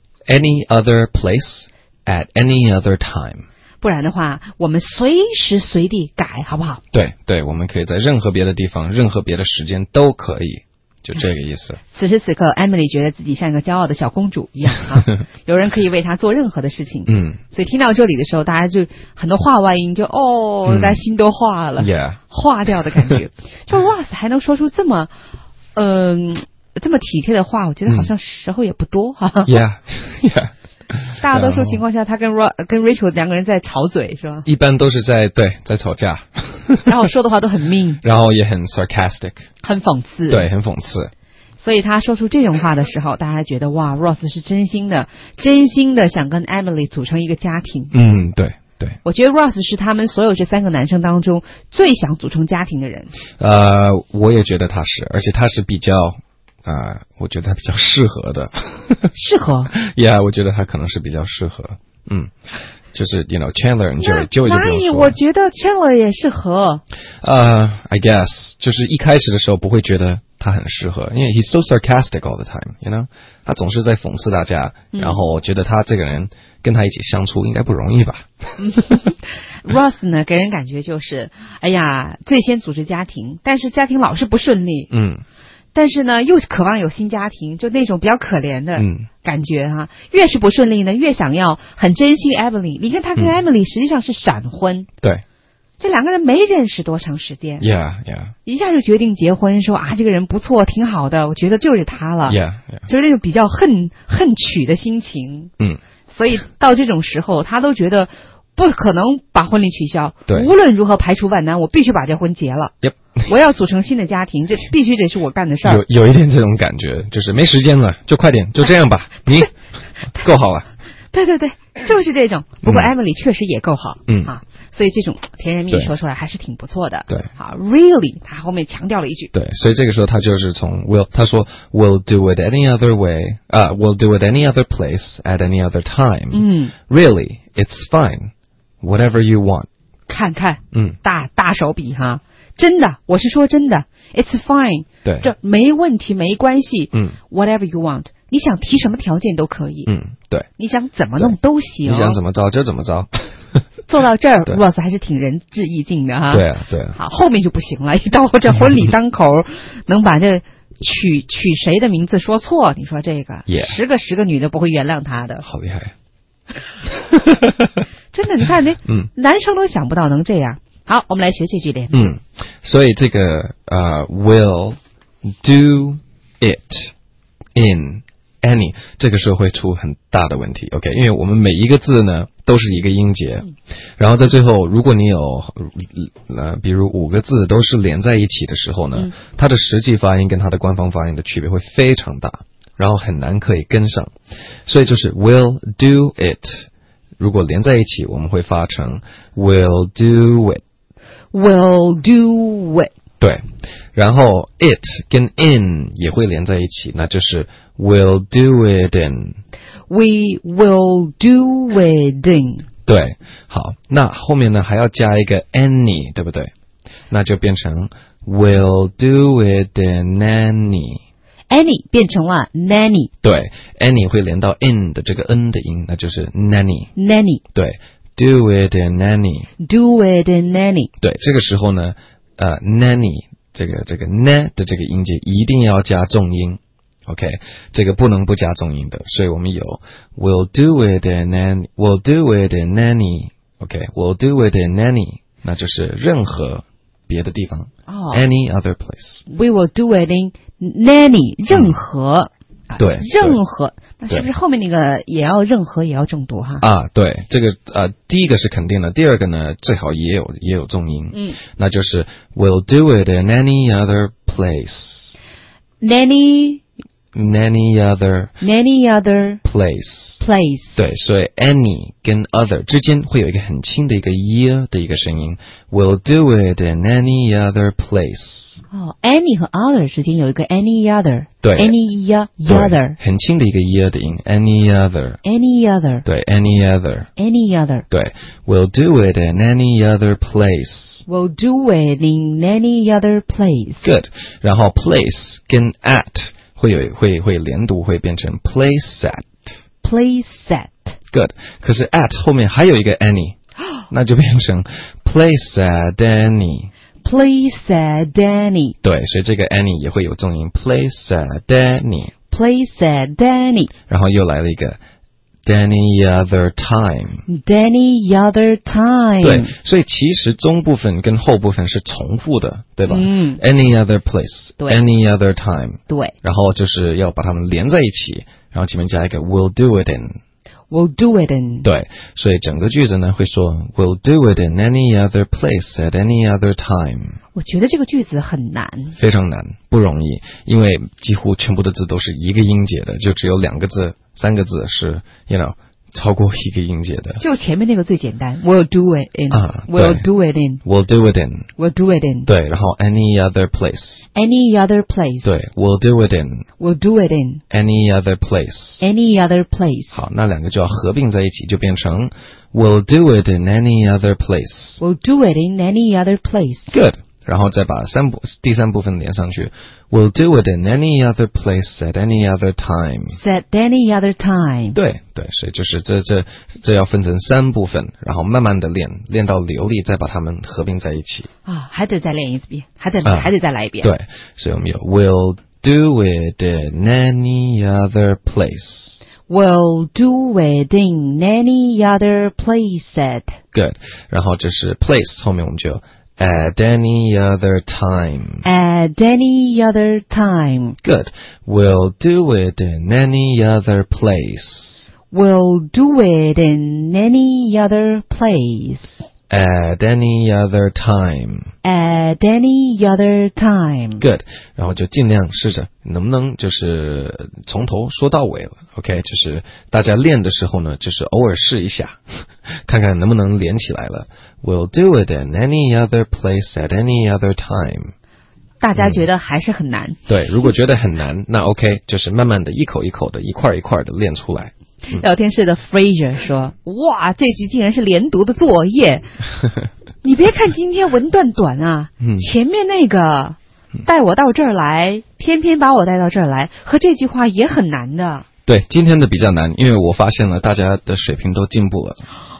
any other place at any other time。 不然的话，我们随时随地改，好不好？ 对对，我们可以在任何别的地方、任何别的时间都可以，就这个意思。 此时此刻 ，Emily 觉得自己像一个骄傲的小公主一样啊，有人可以为她做任何的事情。嗯，所以听到这里的时候，大家就很多话外音就哦，嗯、大家心都化了。 Yeah。 化掉的感觉，就 Ross 还能说出这么，嗯、呃，这么体贴的话，我觉得好像时候也不多哈。 嗯、yeah, yeah. 大多数情况下，他跟 Ro 跟 Rachel 两个人在吵嘴，是吧？ 一般都是在对在吵架， 然后说的话都很 mean， 然后也很 sarcastic， 很讽刺， 对，很讽刺。 所以他说出这种话的时候，大家觉得哇 ，Ross 是真心的，真心的想跟 Emily 组成一个家庭。 嗯，对。对， 我觉得 Ross 是他们所有这三个男生当中最想组成家庭的人。 呃，我也觉得他是，而且他是比较，呃，我觉得他比较适合的。 适合 ？Yeah， 我觉得他可能是比较适合。嗯，就是 you know Chandler and Joey， Joey 就不用说。 我觉得 Chandler 也适合。 呃、uh, ，I guess 就是一开始的时候不会觉得他很适合，因为 he's so sarcastic all the time，you know， 他总是在讽刺大家，嗯、然后我觉得他这个人跟他一起相处应该不容易吧。 Ross 呢，给人感觉就是，哎呀，最先组织家庭，但是家庭老是不顺利，嗯，但是呢，又渴望有新家庭，就那种比较可怜的感觉哈、啊。嗯、越是不顺利呢，越想要很珍惜 Emily。你看他跟 Emily 实际上是闪婚， 嗯、对。 这两个人没认识多长时间 ，Yeah, yeah， 一下就决定结婚，说啊，这个人不错，挺好的，我觉得就是他了 ，Yeah, yeah， 就是那种比较恨恨娶的心情，嗯，所以到这种时候，他都觉得不可能把婚礼取消，对，无论如何排除万难，我必须把这婚结了 ，Yep， 我要组成新的家庭，这必须得是我干的事儿。 有有一点这种感觉，就是没时间了，就快点，就这样吧，你够好了。 对对对，就是这种。不过 Emily 确实也够好，嗯啊，所以这种甜言蜜语说出来还是挺不错的。 对， 好 ，really， 他后面强调了一句。 对，所以这个时候他就是从 will， 他说 will do it any other way， 啊、uh, ，will do it any other place at any other time。嗯 ，really it's fine，whatever you want。 看看，嗯，大大手笔哈，真的，我是说真的 ，it's fine， 对， 这没问题，没关系，嗯 ，whatever you want。你想提什么条件都可以，嗯， 对， 你想怎么弄都行， 你想怎么着就怎么着。 做到这儿 ，Ross 还是挺仁至义尽的哈。 对啊，对啊。 好，后面就不行了，一到这婚礼当口，能把这取取谁的名字说错，你说这个， yeah. 十个十个女的不会原谅他的。 好厉害。 真的，你看那，嗯，男生都想不到能这样。 好，我们来学这句连读。 嗯，所以这个呃 will do it in any 这个时候会出很大的问题 OK 因为我们每一个字呢都是一个音节、嗯、然后在最后如果你有呃比如五个字都是连在一起的时候呢、嗯、它的实际发音跟它的官方发音的区别会非常大，然后很难可以跟上，所以就是 will do it 如果连在一起我们会发成 will do it will do it 对，然后 it 跟 in 也会连在一起，那就是 we'll do it in we will do it in 对，好，那后面呢还要加一个 any 对不对，那就变成 we'll do it in any any 变成了 nanny 对， any 会连到 in 的这个 n 的音，那就是 nanny nanny 对， do it in nanny do it in nanny 对，这个时候呢呃 nanny 这个这个 n 的这个音节一定要加重音 OK 这个不能不加重音的，所以我们有 we'll do it in nanny we'll do it in nanny OK we'll do it in nanny 那就是任何别的地方、oh, any other place we will do it in nanny 任何、 嗯、对任何那是不是后面那个也要任何也要重读哈啊对这个呃第一个是肯定的，第二个呢最好也有也有重音嗯那就是 we'll do it in any other place nanny any other any other place place 对，所以 any 跟 other 之间会有一个很轻的一个 y 的一个声音 we'll do it in any other place 哦 any 和 other 之间有一个 any other 对 any other 很轻的一个 y 的音 any other any other 对 any other any other 对 we'll do it in any other place we'll do it in any other place good 然后 place 跟 at会有会会连读会变成 place at place at good 可是 at 后面还有一个 any 那就变成 place at any place at any 对，所以这个 any 也会有重音 place at any place at any 然后又来了一个 any other time any other time 对，所以其实中部分跟后部分是重复的对吧、嗯、any other place 对 any other time 对， 然后就是要把它们连在一起，然后前面加一个 we'll do it in we'll do it in 对，所以整个句子呢会说 we'll do it in any other place at any other time 我觉得这个句子很难非常难不容易，因为几乎全部的字都是一个音节的，就只有两个字三个字是 you know 超过一个音节的， 就前面那个最简单 we'll do it in、啊、we'll do it in we'll do it in we'll do it in 对，然后 any other place any other place 对 we'll do it in we'll do it in any other place any other place 好，那两个就要合并在一起，就变成 we'll do it in any other place we'll do it in any other place good然后再把三部第三部分连上去 we'll do it in any other place at any other time at any other time 对对，所以就是这这这要分成三部分，然后慢慢的练练到流利，再把它们合并在一起啊，还得再练一遍，还得、啊、还得再来一遍对，所以我们有 we'll do it in any other place we'll do it in any other place at good 然后这是 place 后面我们就At any other time. At any other time. Good. We'll do it in any other place. We'll do it in any other place. At any other time. At any other time. Good. 然后就尽量试着能不能就是从头说到尾了 OK 就是大家练的时候呢就是偶尔试一下看看能不能连起来了 We'll do it in any other place at any other time 大家觉得还是很难、嗯、 对，如果觉得很难那 OK 就是慢慢的一口一口的一块一块的练出来、 嗯、聊天室的 Fraser 说哇这集竟然是连读的作业你别看今天文段短啊、嗯、前面那个带我到这儿来偏偏把我带到这儿来和这句话也很难的对今天的比较难因为我发现了大家的水平都进步了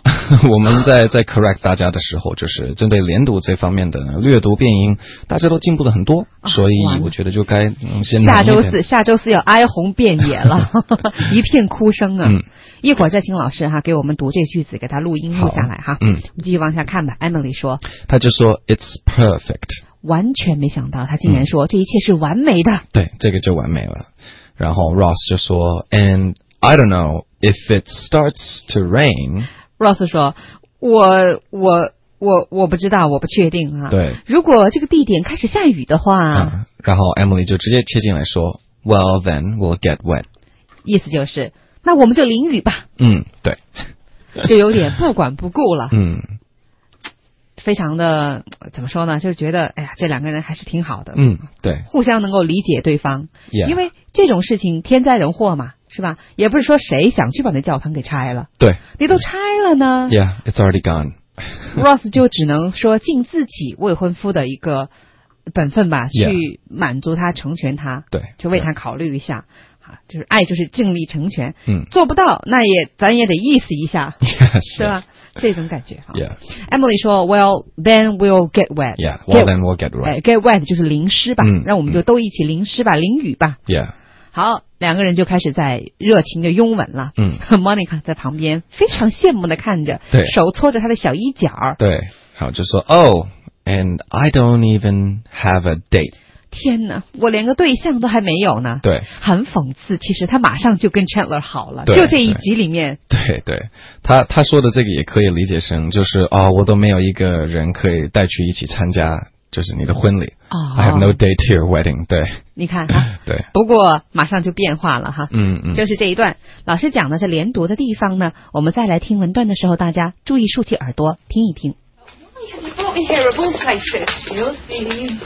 我们在在 correct 大家的时候，就是针对连读这方面的略读变音，大家都进步了很多，哦、所以我觉得就该、嗯、先下周四下周四要哀鸿遍野了，一片哭声啊！嗯、一会儿再请老师哈给我们读这句子，给他录音录下来哈。嗯，我们继续往下看吧。Emily 说， 他就说 It's perfect， 完全没想到他竟然说、嗯、这一切是完美的。 对，这个就完美了。然后 Ross 就说 And I don't know if it starts to rain。 Ross 说我我我我不知道，我不确定啊。 对， 如果这个地点开始下雨的话、 嗯、然后 Emily 就直接切进来说 Well then we'll get wet， 意思就是那我们就淋雨吧。 嗯，对， 就有点不管不顾了。 嗯， 非常的怎么说呢，就是觉得哎呀这两个人还是挺好的。 嗯，对， 互相能够理解对方、 yeah. 因为这种事情天灾人祸嘛，是吧？也不是说谁想去把那教堂给拆了， 对， 你都拆了呢。 Yeah, it's already gone。 Ross 就只能说尽自己未婚夫的一个本分吧， yeah. 去满足他成全他， 对， 就为他考虑一下啊，就是爱就是尽力成全。 嗯， 做不到那也咱也得意思一下， yes, 是吧？ yes. 这种感觉哈。 Yeah. Emily 说 Well then we'll get wet。 Yeah, well get, then we'll get wet、 哎、get wet 就是淋湿吧、 嗯、 让我们就都一起淋湿吧、嗯、淋雨吧。 Yeah。 好，两个人就开始在热情的拥吻了。 嗯 ，Monica 在旁边非常羡慕的看着， 对， 手搓着他的小衣角。 对，好，就说 Oh and I don't even have a date。 天哪，我连个对象都还没有呢。 对， 很讽刺，其实他马上就跟 Chandler 好了， 就这一集里面。 对对，他他说的这个也可以理解成就是哦，我都没有一个人可以带去一起参加就是你的婚礼。 哦、 I have no date to your wedding。 对， 你看哈， 对， 不过马上就变化了哈。 嗯嗯， 就是这一段老师讲的是连读的地方呢，我们再来听文段的时候，大家注意竖起耳朵听一听。 You brought me here of all places. You'll see.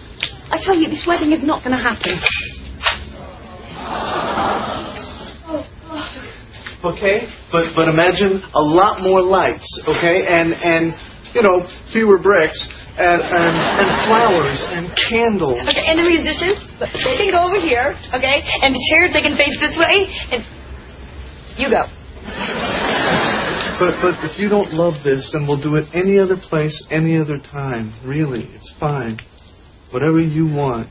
I tell you, this wedding is not going to happen. Okay, but but imagine a lot more lights. Okay, and and you know fewer bricks. And, and, and flowers and candles. Okay, and the musicians, they can go over here, okay? And the chairs, they can face this way, and you go. But but if you don't love this, then we'll do it any other place, any other time. Really, it's fine. Whatever you want.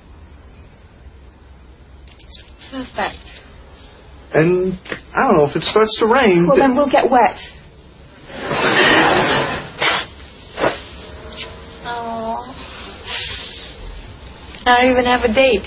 Perfect. And I don't know, if it starts to rain... Well, then we'll get wet. I don't even have a date.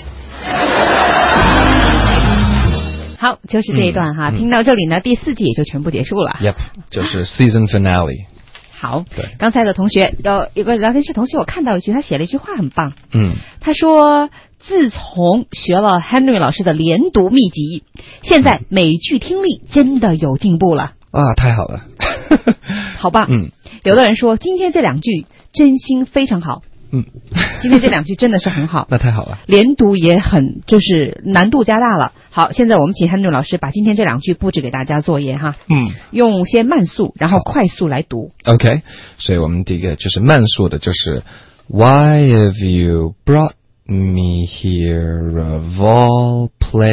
好，就是这一段哈、嗯嗯、听到这里呢，第四季也就全部结束了。 Yep， 就是 season finale。 好，对，刚才的同学有有个聊天室同学，我看到一句，他写了一句话很棒。 嗯， 他说自从学了 Henry 老师的连读秘籍，现在美剧听力真的有进步了。 啊，太好了。 好棒。 嗯， 有的人说今天这两句真心非常好。 嗯， 今天这两句真的是很好。 那太好了。 连读也很就是难度加大了。好，现在我们请 Henry 老师把今天这两句布置给大家作业哈。 嗯， 用些慢速然后快速来读。 OK， 所以我们第一个就是慢速的，就是 Why have you brought me here of all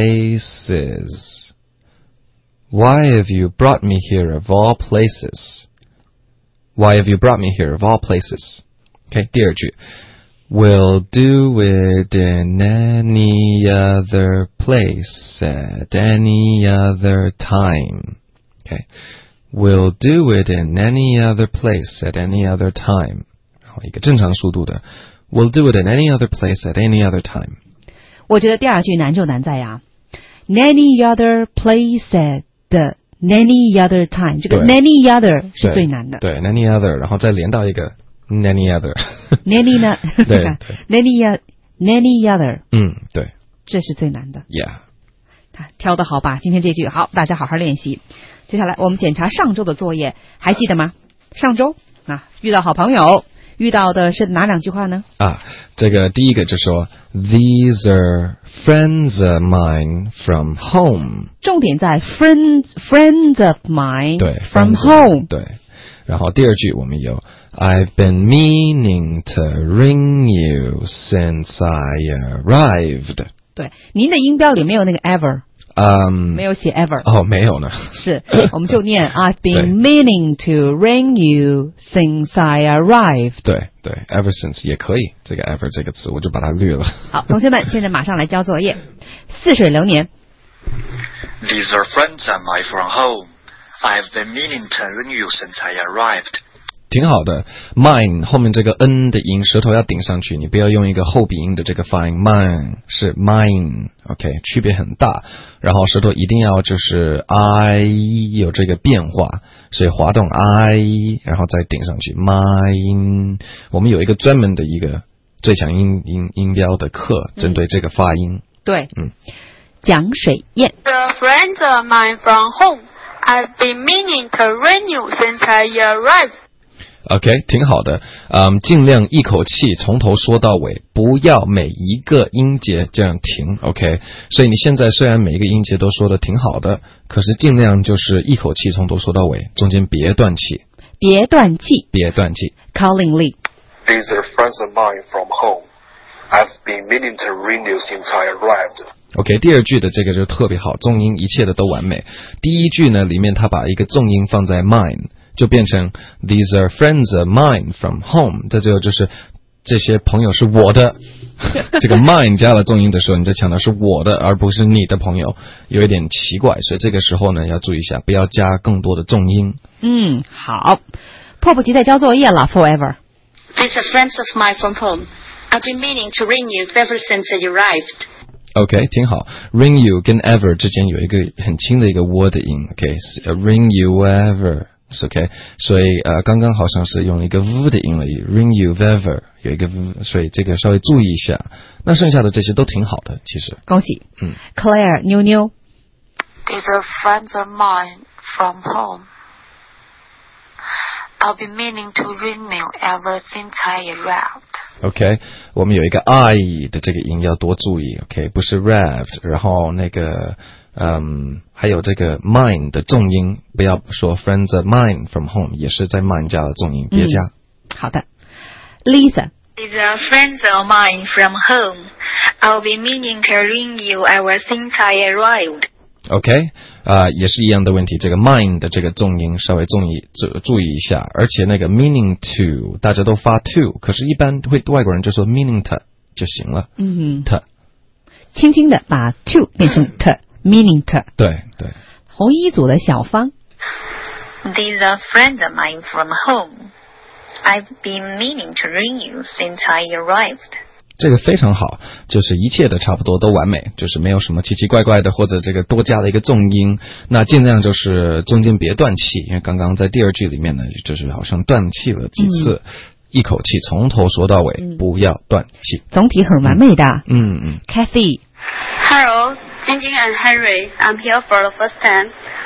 places? Why have you brought me here of all places? Why have you brought me here of all places? OK， 第二句 We'll do it in any other place at any other time. OK， We'll do it in any other place at any other time. 然后一个正常速度的 We'll do it in any other place at any other time. 我觉得第二句难就难在呀 any other place at the any other time， 这个 any other 是最难的。 对，对 any other， 然后再连到一个Any other， Any 呢？ 对 ，Any Any other， 嗯，对， 这是最难的。 Yeah， 他挑的好吧？今天这句好，大家好好练习。接下来我们检查上周的作业，还记得吗？上周啊，遇到好朋友，遇到的是哪两句话呢？ 啊，这个第一个就说 These are friends of mine from home， 重点在 friends friends of mine， 对 ，from home， 对。然后第二句我们有 I've been meaning to ring you since I arrived。 对，您的音标里没有那个 ever。 嗯， 没有写 ever。 哦，没有呢。 是，我们就念 I've been meaning to ring you since I arrived。 对对 ，ever since 也可以，这个 ever 这个词我就把它略了。 好，同学们，现在马上来交作业。似水流年。 These are friends of mine from home. I've been meaning to ring you since I arrived. 挺好的 mine 后面这个 n 的音舌头要顶上去，你不要用一个后鼻音的这个发音 mine 是 mine OK 区别很大，然后舌头一定要就是 I 有这个变化，所以滑动 I 然后再顶上去 mine。 我们有一个专门的一个最强音音音标的课针对这个发音。 对， 嗯， 蒋水燕。 The friends of mine from home. I've been meaning to ring you since I arrived. OK 挺好的，嗯，尽量一口气从头说到尾，不要每一个音节这样停 OK。 所以你现在虽然每一个音节都说的挺好的，可是尽量就是一口气从头说到尾，中间别断气， 别断气， 别断气。 Colin Lee. These are friends of mine from home. I've been meaning to ring you since I arrived. OK 第二句的这个就特别好，重音一切的都完美。第一句呢里面他把一个重音放在 mine，就变成 These are friends of mine from home， 这就就是这些朋友是我的这个 mine 加了重音的时候，你在强调是我的而不是你的朋友，有一点奇怪，所以这个时候呢要注意一下，不要加更多的重音。 嗯，好，迫不及待交作业了 Forever。 These are friends of mine from home. I've been meaning to ring you ever since I arrived. OK 挺好， ring you 跟 ever 之间有一个很轻的一个 word 音 OK ring you ever OK， 所以呃，刚刚好像是用了一个 v 的音而已 ring you ever 有一个 v， 所以这个稍微注意一下。那剩下的这些都挺好的，其实。 恭喜。 嗯 Claire 妞妞。 These are friends of mine from home. I've been meaning to ring you ever since I arrived. OK 我们有一个 I 的这个音要多注意 OK 不是 arrived， 然后那个嗯，还有这个 mine 的重音，不要说 friends of mine from home， 也是在 mine 加了重音，别加。 嗯、好的 Lisa。 These are friends of mine from home. I'll be meaning to ring you ever since I arrived. OK 啊、呃，也是一样的问题，这个 mine 的这个重音稍微注意注注意一下，而且那个 meaning to 大家都发 to， 可是一般会外国人就说 meaning to 就行了。 嗯 to 轻轻的把 to 变成 to。Meaning to 对对， 红衣组的小芳。 These are friends of mine from home. I've been meaning to ring you since I arrived. 这个非常好，就是一切的差不多都完美，就是没有什么奇奇怪怪的，或者这个多加了一个重音，那尽量就是中间别断气，因为刚刚在第二句里面呢，就是好像断气了几次，嗯、一口气从头说到尾，嗯、不要断气。 总体很完美的。 嗯嗯。 Kathy。 Hello. Jingjing and Henry, I'm here for the first time.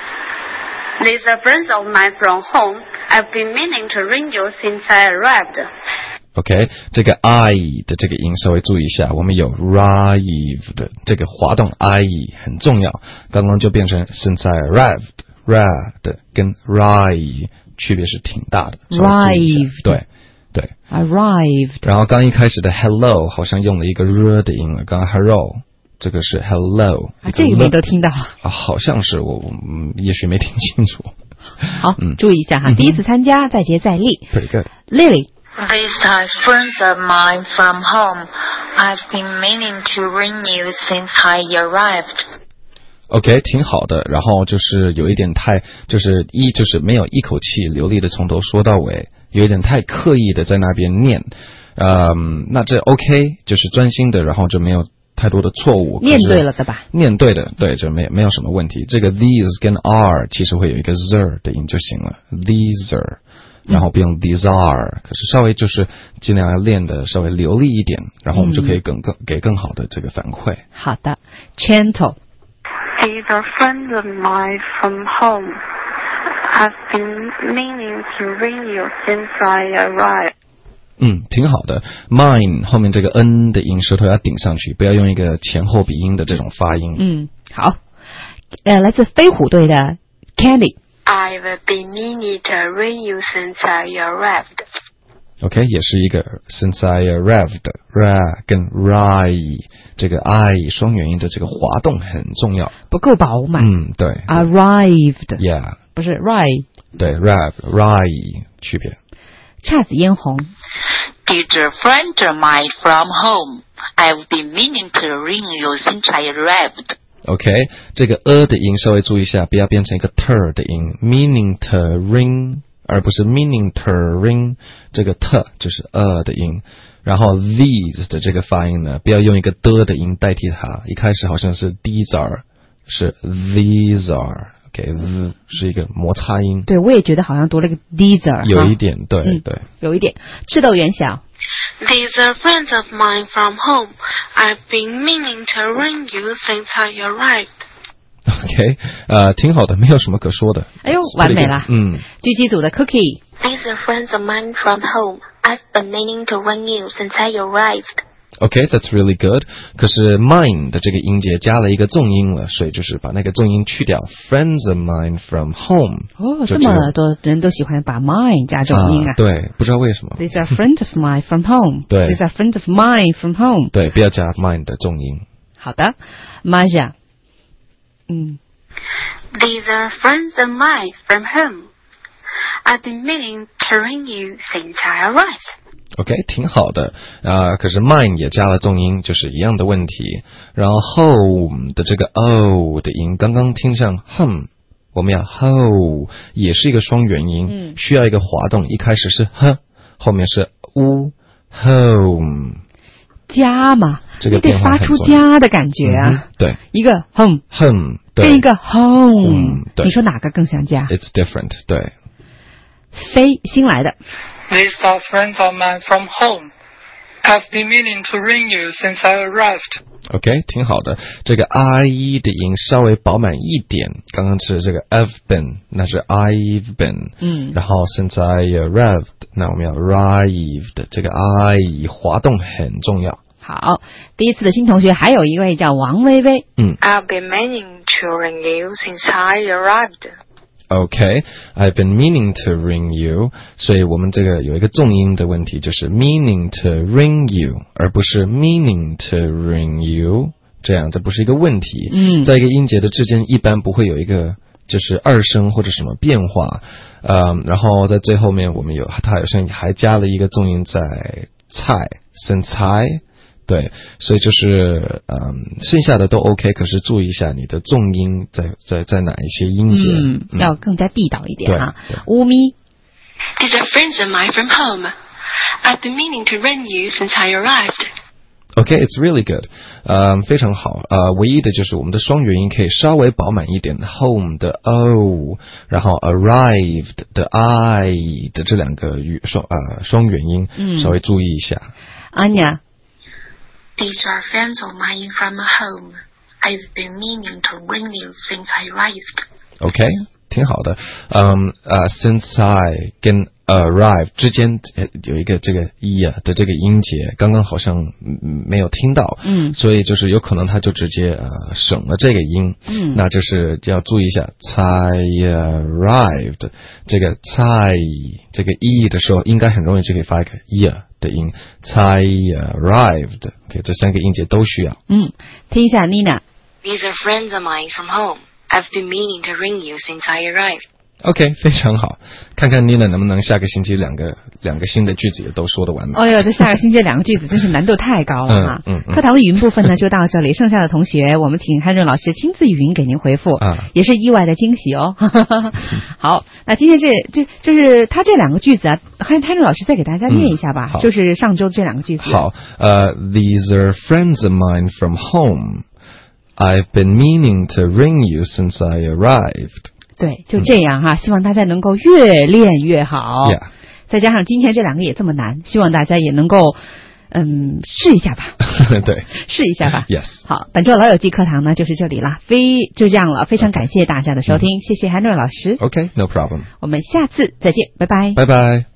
These are friends of mine from home. I've been meaning to ring you since I arrived. OK 这个 I 的这个音稍微注意一下，我们有 arrive 的这个滑动 I 很重要，刚刚就变成 since I arrived ra 的跟 arrive 区别是挺大的。 arrived 对对 arrived， 然后刚一开始的 hello 好像用了一个 r 的音了，刚刚 hello这个是 hello， 啊，这个没都听到啊，好像是我，嗯，也许没听清楚。 好，嗯、注意一下哈，嗯、第一次参加，再接再厉。 Pretty good. Lily。 These are friends of mine from home. I've been meaning to ring you since I arrived. OK 挺好的，然后就是有一点太，就是一就是没有一口气流利的从头说到尾，有一点太刻意的在那边念，嗯，那这 OK 就是专心的，然后就没有太多的错误， 念对了的吧？ 念对的，对，就没没有什么问题。这个 these 跟 are 其实会有一个 zer 的音就行了 ，these are， 然后不用 these are，、嗯、可是稍微就是尽量要练的稍微流利一点，然后我们就可以更更给更好的这个反馈。 好的 ，gentle。 These are friends of mine from home. I've been meaning to ring you since I arrived. 嗯，挺好的。mine 后面这个 n 的音，舌头要顶上去，不要用一个前后鼻音的这种发音。 嗯，好。呃，来自飞虎队的 Candy。 I've been meaning to ring you since I arrived. OK， 也是一个 since I arrived，ra 跟 rai 这个 I 双元音的这个滑动很重要， 不够饱满。 嗯，对。 arrived，yeah， 不是 rai， 对 ，rai rai 区别。 姹紫嫣红。 Dear friend of mine from home, I've been meaning to ring you since I arrived. OK， 这个 a 的音稍微注意一下，不要变成一个 t 的音 ，meaning to ring， 而不是 meaning to ring， 这个 t 就是 a 的音。然后 these 的这个发音呢，不要用一个的的音代替它，一开始好像是 these are， 是 these are。OK， 是一个摩擦音。 对，我也觉得好像读了个 these are， 有一点，对、嗯、对， 有一点。赤豆元宵。 These are friends of mine from home. I've been meaning to ring you since I arrived. OK， 呃，挺好的，没有什么可说的。 哎呦，完美了。 嗯。 狙击组的 Cookie。 These are friends of mine from home. I've been meaning to ring you since I arrived.Okay, that's really good. 可是 mine 的这个音节加了一个重音了，所以就是把那个重音去掉。Friends of mine from home. 哦，这么多人都喜欢把 mine 加重音啊？ 啊对，不知道为什么。 These are friends of mine from home. 对 ，These are friends of mine from home. 对，不要加 mine 的重音。 好的 ，Maja。嗯。 These are friends of mine from home. I've been meaning to ring you since I arrived.OK， 挺好的啊、呃，可是 mine 也加了重音，就是一样的问题。然后 home 的这个 o 的音，刚刚听像 hum， 我们要 ho 也是一个双元音，嗯、需要一个滑动，一开始是 h， 后面是 u home 加嘛， 这个变化你得发出加的感觉啊。 嗯、对， 一个 home home 跟一个 home，、 嗯、 你说哪个更像加 ？It's different， 对。 非新来的。 These are friends of mine from home. I've been meaning to ring you since I arrived. OK， 挺好的。这个 I 的音稍微饱满一点，刚刚是这个 I've been， 那是 I've been。嗯。然后 since I arrived， 那我们要 arrived， 这个 I 滑动很重要。 好，第一次的新同学还有一位叫王薇薇。 嗯。 I've been meaning to ring you since I arrived.Okay, I've been meaning to ring you. 所以我们这个有一个重音的问题，就是 meaning to ring you， 而不是 meaning to ring you。这样，这不是一个问题。嗯，在一个音节的之间，一般不会有一个就是二声或者什么变化。嗯，然后在最后面我们有，它好像还加了一个重音在菜，生菜。对，所以就是嗯，剩下的都 OK， 可是注意一下你的重音在在在哪一些音节， 嗯，嗯要更加地道一点啊。乌咪 ，These are friends of mine from home. I've been meaning to ring you since I arrived. OK, it's really good. 嗯，非常好。呃，唯一的就是我们的双元音可以稍微饱满一点 ，home 的 o， 然后 arrived 的 i 的这两个双呃双元音，嗯，稍微注意一下。 安雅。 These are friends of mine from home. I've been meaning to ring you since I arrived. OK， 挺好的。嗯，呃 ，since I 跟 arrive 之间有一个这个 e 的这个音节，刚刚好像没有听到，嗯，所以就是有可能他就直接呃省了这个音，嗯，那就是要注意一下 I arrived 这个 I 这个 e 的时候，应该很容易就可以发一个 e。的音 I arrived， OK， 这三个音节都需要。 嗯，听一下 Nina。 These are friends of mine from home. I've been meaning to ring you since I arrived. OK， 非常好，看看 Nina 能不能下个星期两个两个新的句子也都说得完美。 哦哟，这下个星期两个句子真是难度太高了哈。嗯嗯嗯、课堂的语音部分呢就到这里，剩下的同学我们请汉润老师亲自语音给您回复，啊、也是意外的惊喜哦。好，那今天这这就是他这两个句子啊，汉汉润老师再给大家念一下吧，嗯、就是上周这两个句子。 好，呃、uh, ，These are friends of mine from home. I've been meaning to ring you since I arrived. 对，就这样哈、嗯，希望大家能够越练越好。 Yeah. 再加上今天这两个也这么难，希望大家也能够嗯试一下吧。 对， 试一下吧。 Yes。 好，本周老友记课堂呢就是这里了，非就这样了，非常感谢大家的收听，嗯、谢谢韩瑞老师。 OK，no problem。 我们下次再见，拜拜。 拜拜。